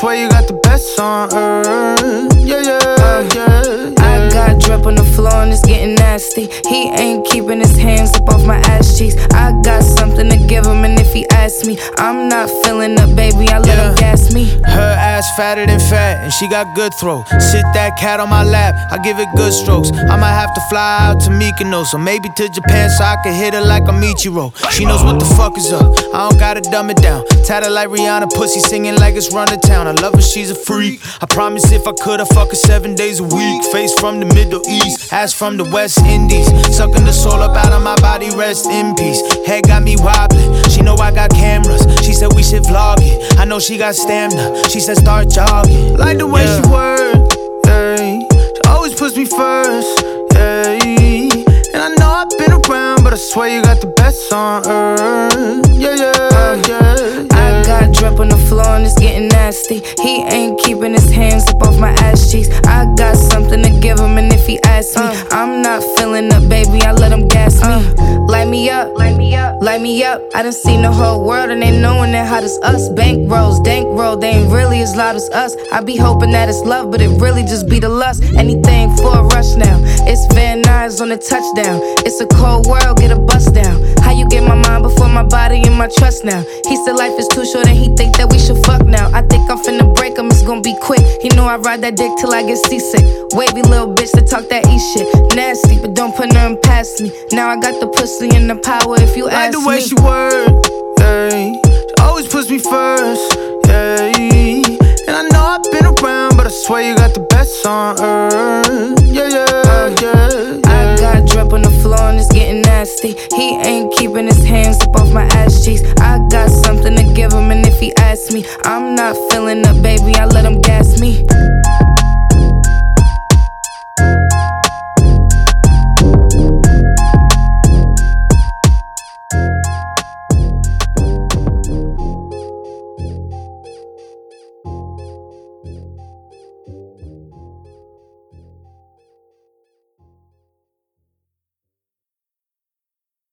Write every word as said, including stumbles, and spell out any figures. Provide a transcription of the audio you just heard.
swear you got the best on earth. Yeah, yeah, uh, yeah, yeah. I got drip on the floor and it's getting nasty. He ain't keeping his hands up off my ass cheeks. I got something to give him, and if he asks me, I'm not feeling up, baby, I let yeah. him gas me. Her ass fatter than fat, and she got good throw. Sit that cat on my lap, I give it good strokes. I might have to fly out to Mykonos, or maybe to Japan so I can hit her like a Michiro. She knows what the fuck is up, I don't gotta dumb it down. Tatted like Rihanna, pussy singing like it's run to town. I love her, she's a freak. I promise if I could, I'd fuck her seven days a week. Face from the Middle East, ass from the West Indies. Sucking the soul up out of my body, rest in peace. Head got me wobbling, she know I got cameras. She said we should vlog it, I know she got stamina. She said start jogging. Like the way yeah. she work, yeah. She always puts me first, yeah. And I know I've been around, but I swear you got the best on earth. Yeah, yeah, uh, yeah, yeah. I got drip on the floor and it's getting nasty. He ain't keeping his hands up off my ass cheeks. I got something to give him, and if he asks me, uh, I'm not feeling up, baby, I let him gas me. uh, Light me up, light me up, light me up. I done seen the whole world and they knowing that hot as us. Bank rolls, dank roll, they ain't really as loud as us. I be hoping that it's love, but it really just be the lust. Anything for a rush now. It's Van Nuys on the touchdown. It's a cold world, get a bust down. How you get my mind before my body and my trust now? He said life is too short and he think that we should fuck now. I think I'm finna break him, it's gonna be quick. He know I ride that dick till I get seasick. Wavy little bitch that talk that E shit. Nasty, but don't put nothing past me. Now I got the pussy and the power if you like ask me. Like the way she work, yeah. She always puts me first, yeah. And I know I've been around, but I swear you got the best on earth. Yeah, yeah, uh, yeah, yeah. I got drip on the floor and it's getting nasty. He ain't